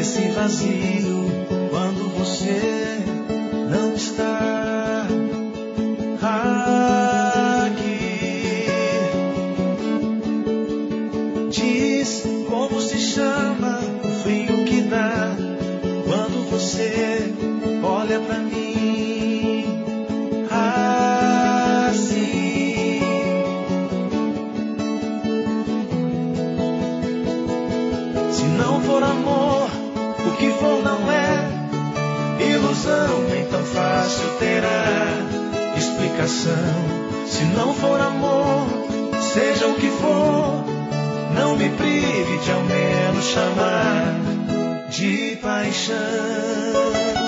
esse vazio quando você não está aqui. Diz como se chama o frio que dá quando você olha pra mim assim. Se não for amor, o que for não é ilusão, nem tão fácil terá explicação. Se não for amor, seja o que for, não me prive de ao menos chamar de paixão.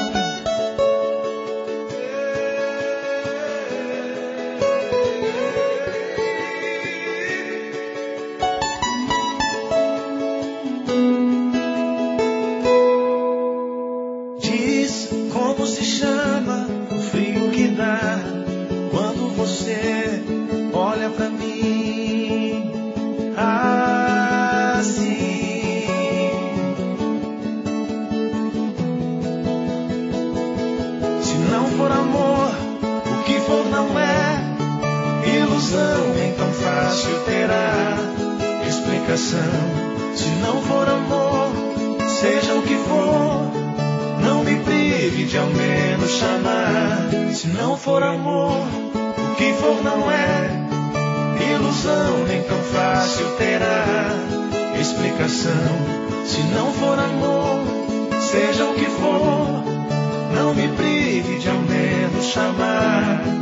Como se chama o frio que dá quando você olha pra mim assim. Se não for amor, o que for não é ilusão, nem tão fácil terá explicação. Se não for amor, seja o que for, não me prive de ao menos chamar. Se não for amor, o que for não é ilusão, nem tão fácil terá explicação. Se não for amor, seja o que for, não me prive de ao menos chamar